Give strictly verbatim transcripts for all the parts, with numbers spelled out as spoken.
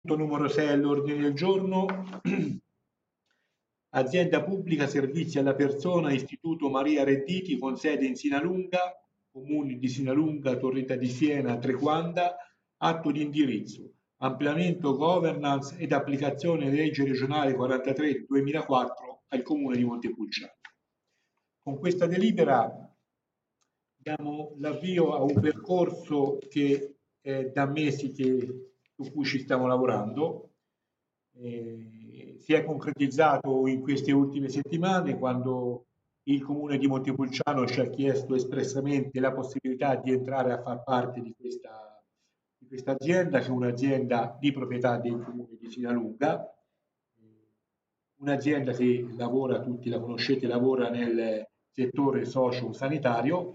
Numero sei all'ordine del giorno. Azienda pubblica servizi alla persona, Istituto Maria Redditi con sede in Sinalunga, comuni di Sinalunga, Torretta di Siena, Trequanda, atto di indirizzo, ampliamento, governance ed applicazione legge regionale quarantatré del duemilaquattro al comune di Montepulciano. Con questa delibera diamo l'avvio a un percorso che è da mesi che, su cui ci stiamo lavorando. Eh, si è concretizzato in queste ultime settimane quando il comune di Montepulciano ci ha chiesto espressamente la possibilità di entrare a far parte di questa, di questa azienda, che è un'azienda di proprietà del comune di Sinalunga, un'azienda che lavora, tutti la conoscete, lavora nel settore socio-sanitario.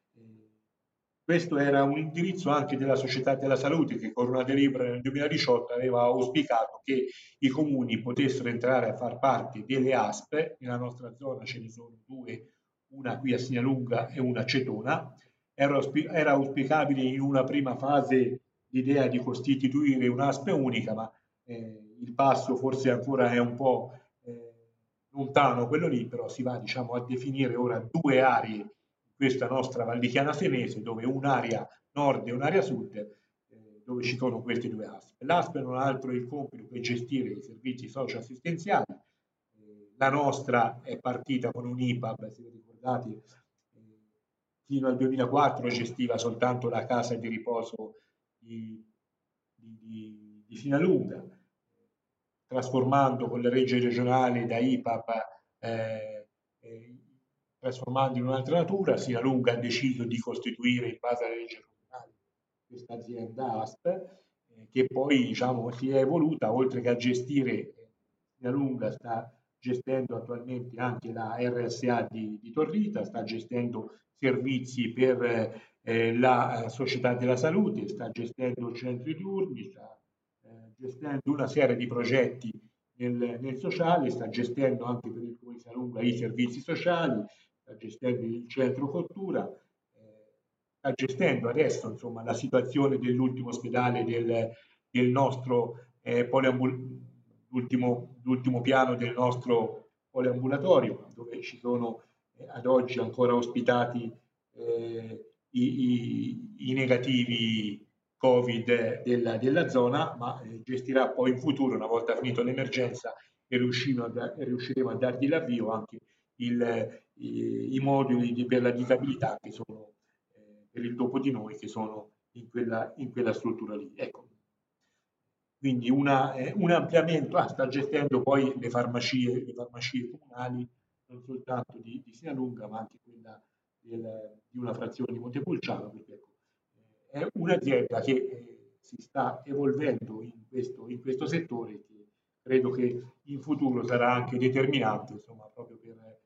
Questo era un indirizzo anche della Società della Salute, che con una delibera nel duemiladiciotto aveva auspicato che i comuni potessero entrare a far parte delle A S P. Nella nostra zona ce ne sono due, una qui a Sinalunga e una a Cetona. Era, era auspicabile in una prima fase l'idea di costituire un'A S P unica, ma eh, il passo forse ancora è un po' eh, lontano quello lì, però si va, diciamo, a definire ora due aree, questa nostra Val di Chiana Senese, dove un'area nord e un'area sud, eh, dove ci sono queste due A S P. L'A S P non ha altro il compito che gestire i servizi socio-assistenziali. Eh, la nostra è partita con un I P A B, se vi ricordate, eh, fino al duemilaquattro gestiva soltanto la casa di riposo di, di, di, di Sinalunga, trasformando con le leggi regionali da I P A B eh, eh, trasformando in un'altra natura. Sinalunga ha deciso di costituire in base alle leggi regionali questa azienda A S P, eh, che poi, diciamo, si è evoluta, oltre che a gestire, eh, Sinalunga sta gestendo attualmente anche la R S A di, di Torrita, sta gestendo servizi per eh, la Società della Salute, sta gestendo centri diurni, sta eh, gestendo una serie di progetti nel, nel sociale, sta gestendo anche per il comune di Sinalunga i servizi sociali, sta gestendo il centro cottura, eh, sta gestendo adesso, insomma, la situazione dell'ultimo ospedale del, del nostro eh, poliambul- l'ultimo, l'ultimo piano del nostro poliambulatorio, dove ci sono eh, ad oggi ancora ospitati eh, i, i, i negativi Covid della, della zona, ma eh, gestirà poi in futuro, una volta finito l'emergenza e, a, e riusciremo a dargli l'avvio, anche il, i, i moduli di, per la disabilità che sono eh, per il dopo di noi, che sono in quella, in quella struttura lì. Ecco. Quindi una, eh, un ampliamento, ah, sta gestendo poi le farmacie, le farmacie comunali, non soltanto di, di Sinalunga, ma anche quella del, di una frazione di Montepulciano, perché ecco, eh, è un'azienda che eh, si sta evolvendo in questo, in questo settore, che credo che in futuro sarà anche determinante, insomma, proprio per eh,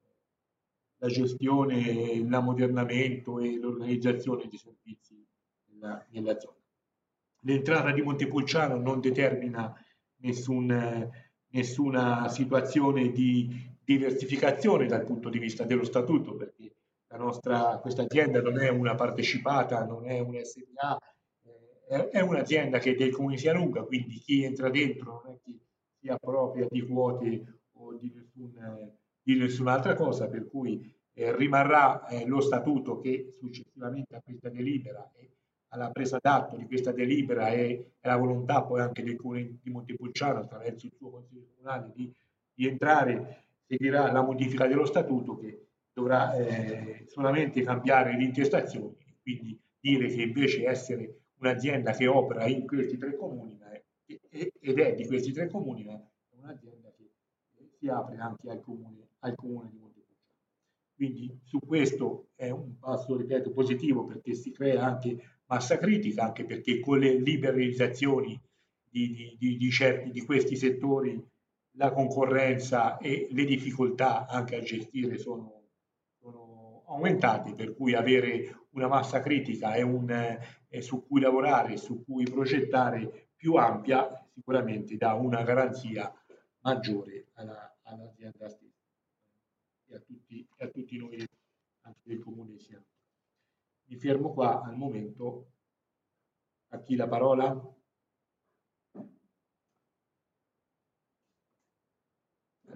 la gestione, l'ammodernamento e l'organizzazione dei servizi nella, nella zona. L'entrata di Montepulciano non determina nessun, nessuna situazione di diversificazione dal punto di vista dello statuto, perché la nostra, questa azienda non è una partecipata, non è un S p A, eh, è un'azienda che è del Comune di Sinalunga, quindi chi entra dentro non è che si appropria di quote o di, nessun, di nessun'altra cosa, per cui eh, rimarrà eh, lo statuto che successivamente a questa delibera e alla presa d'atto di questa delibera e, e la volontà poi anche del Comune di Montepulciano attraverso il suo Consiglio Comunale di, di entrare, seguirà la modifica dello statuto che dovrà eh, solamente cambiare l'intestazione, quindi dire che invece essere un'azienda che opera in questi tre comuni ed è di questi tre comuni, ma è un'azienda che si apre anche al comune, al comune di Montepulciano. Quindi su questo è un passo, ripeto, positivo, perché si crea anche massa critica, anche perché con le liberalizzazioni di, di, di, di certi di questi settori la concorrenza e le difficoltà anche a gestire sono, sono aumentate, per cui avere una massa critica e un, eh, su cui lavorare, su cui progettare più ampia, sicuramente dà una garanzia maggiore alla, all'azienda stessa e a tutti, e a tutti noi anche del comune siamo. Mi fermo qua al momento. A chi la parola?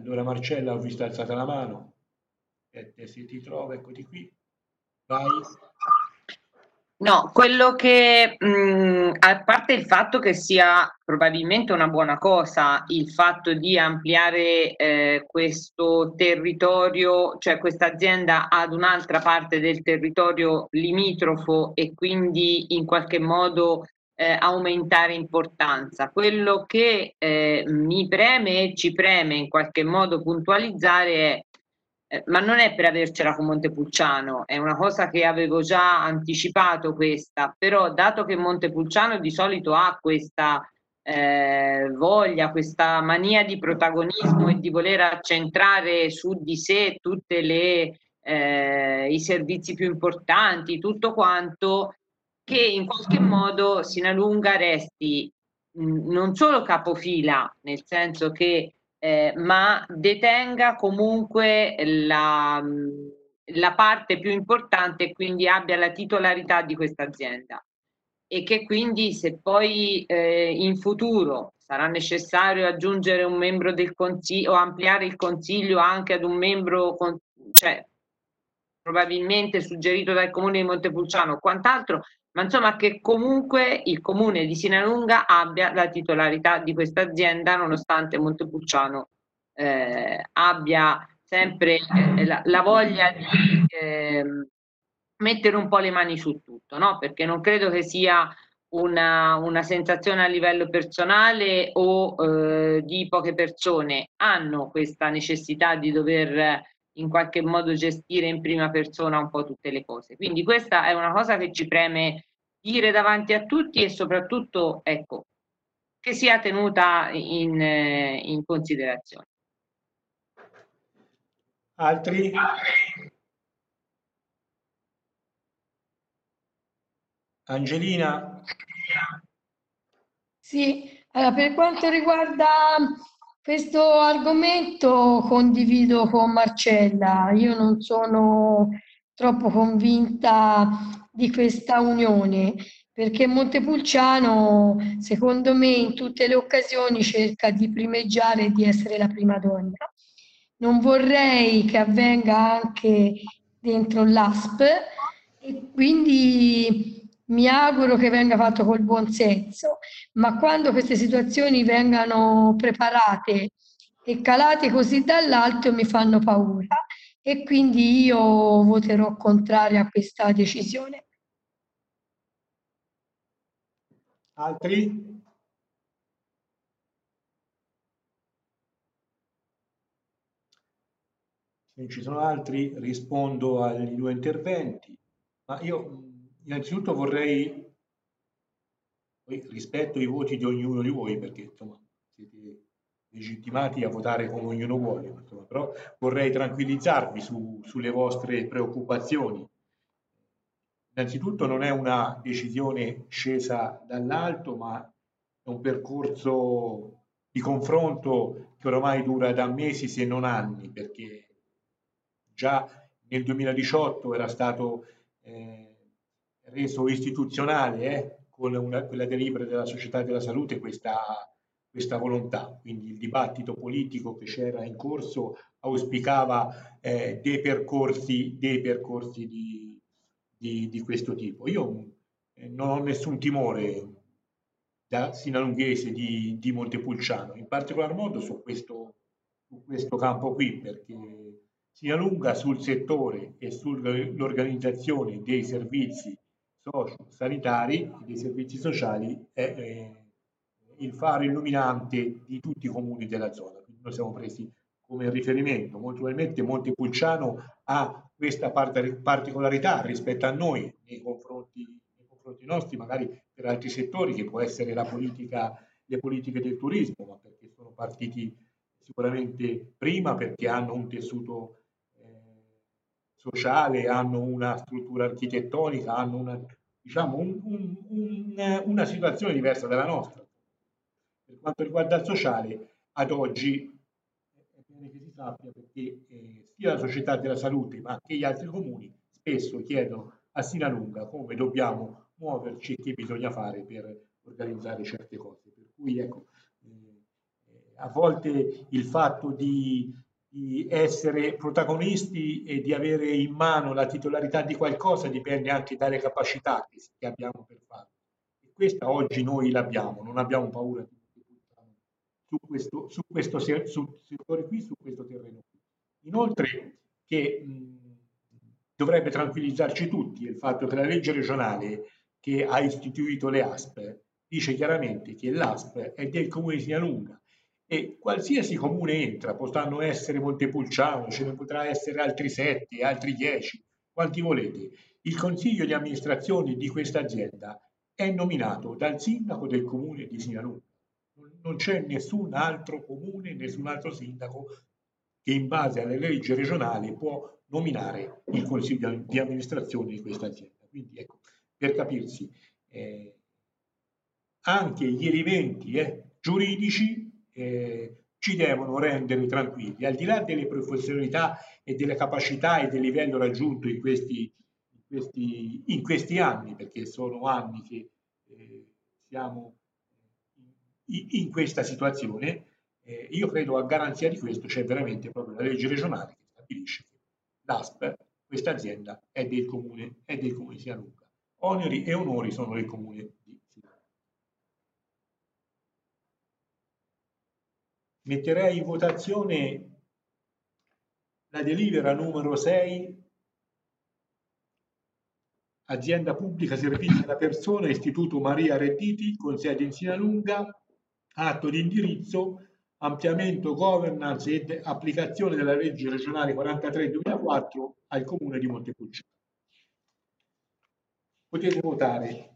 Allora Marcella, ho visto alzata la mano. E te se ti trova, eccoti qui. Vai. No, quello che, mh, a parte il fatto che sia probabilmente una buona cosa il fatto di ampliare eh, questo territorio, cioè questa azienda ad un'altra parte del territorio limitrofo e quindi in qualche modo eh, aumentare importanza. Quello che eh, mi preme e ci preme in qualche modo puntualizzare è eh, ma non è per avercela con Montepulciano, è una cosa che avevo già anticipato questa, però dato che Montepulciano di solito ha questa eh, voglia, questa mania di protagonismo e di voler accentrare su di sé tutti eh, i servizi più importanti, tutto quanto, che in qualche modo Sinalunga resti mh, non solo capofila, nel senso che eh, ma detenga comunque la, la parte più importante e quindi abbia la titolarità di questa azienda e che quindi se poi eh, in futuro sarà necessario aggiungere un membro del consiglio o ampliare il consiglio anche ad un membro, con, cioè probabilmente suggerito dal comune di Montepulciano o quant'altro, ma insomma che comunque il comune di Sinalunga abbia la titolarità di questa azienda nonostante Montepulciano eh, abbia sempre eh, la, la, voglia di eh, mettere un po' le mani su tutto, no? Perché non credo che sia una, una sensazione a livello personale o eh, di poche persone hanno questa necessità di dover in qualche modo gestire in prima persona un po' tutte le cose. Quindi questa è una cosa che ci preme dire davanti a tutti e soprattutto, ecco, che sia tenuta in, in considerazione. Altri? Angelina? Sì, allora, per quanto riguarda questo argomento condivido con Marcella, io non sono troppo convinta di questa unione, perché Montepulciano, secondo me, in tutte le occasioni cerca di primeggiare e di essere la prima donna. Non vorrei che avvenga anche dentro l'A S P e quindi mi auguro che venga fatto col buon senso, ma quando queste situazioni vengano preparate e calate così dall'alto mi fanno paura e quindi io voterò contrario a questa decisione. Altri? Se non ci sono altri, rispondo ai due interventi. Ma io innanzitutto vorrei, poi rispetto i voti di ognuno di voi, perché insomma siete legittimati a votare come ognuno vuole, insomma, però vorrei tranquillizzarvi su, sulle vostre preoccupazioni. Innanzitutto non è una decisione scesa dall'alto, ma è un percorso di confronto che oramai dura da mesi se non anni, perché già nel duemiladiciotto era stato eh, reso istituzionale eh, con una, quella delibera della Società della Salute questa, questa volontà. Quindi il dibattito politico che c'era in corso auspicava eh, dei percorsi, dei percorsi di, di, di questo tipo. Io eh, non ho nessun timore da sinalunghese di, di Montepulciano, in particolar modo su questo, su questo campo qui, perché Sinalunga sul settore e sull'organizzazione dei servizi socio-sanitari e dei servizi sociali è eh, il faro illuminante di tutti i comuni della zona. Quindi noi siamo presi come riferimento. Molto probabilmente Montepulciano ha questa particolarità rispetto a noi nei confronti, nei confronti nostri, magari per altri settori, che può essere la politica, le politiche del turismo, ma perché sono partiti sicuramente prima, perché hanno un tessuto eh, sociale, hanno una struttura architettonica, hanno una, diciamo, un, un, un, una situazione diversa dalla nostra. Per quanto riguarda il sociale, ad oggi è bene che si sappia perché eh, sia la Società della Salute ma anche gli altri comuni spesso chiedono a Sinalunga come dobbiamo muoverci e che bisogna fare per organizzare certe cose. Per cui ecco, eh, a volte il fatto di, di essere protagonisti e di avere in mano la titolarità di qualcosa dipende anche dalle capacità che, che abbiamo per farlo. E questa oggi noi l'abbiamo, non abbiamo paura di su questo, su questo su, settore qui, su questo terreno qui. Inoltre che mh, dovrebbe tranquillizzarci tutti il fatto che la legge regionale che ha istituito le A S P dice chiaramente che l'A S P è del comune di Sinalunga e qualsiasi comune entra, potranno essere Montepulciano, ce ne potrà essere altri sette, altri dieci, quanti volete. Il consiglio di amministrazione di questa azienda è nominato dal sindaco del comune di Sinalunga. Non c'è nessun altro comune, nessun altro sindaco che in base alle leggi regionali può nominare il consiglio di amministrazione di questa azienda. Quindi ecco, per capirsi, eh, anche gli elementi eh, giuridici eh, ci devono rendere tranquilli, al di là delle professionalità e delle capacità e del livello raggiunto in questi, in questi, in questi anni, perché sono anni che eh, siamo in, in questa situazione. Eh, io credo a garanzia di questo c'è veramente proprio la legge regionale che stabilisce che l'A S P, questa azienda, è del comune, è del comune di Sinalunga. Oneri e onori sono del comune di Sinalunga. Metterei in votazione la delibera numero sei, azienda pubblica servizi alla persona, Istituto Maria Redditi, con sede in Sinalunga, atto di indirizzo, ampliamento, governance ed applicazione della legge regionale quarantatré duemilaquattro al comune di Montepulciano. Potete votare.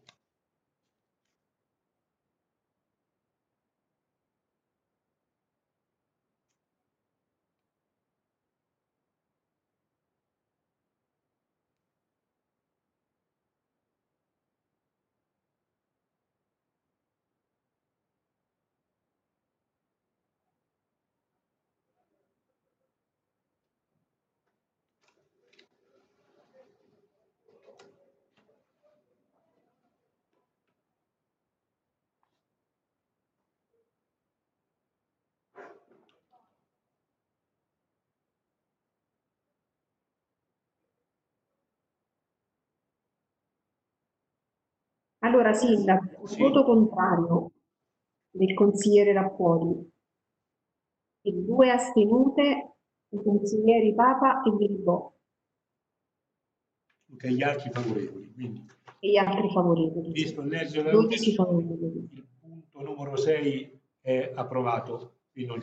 Allora, Sindaco, Sì. voto contrario del consigliere Rappuoli e due astenute i consiglieri Papa e Bilbò. Ok, gli altri favorevoli. Quindi, e gli altri favorevoli. visto il leggere dodici favorevoli. il punto numero sei è approvato.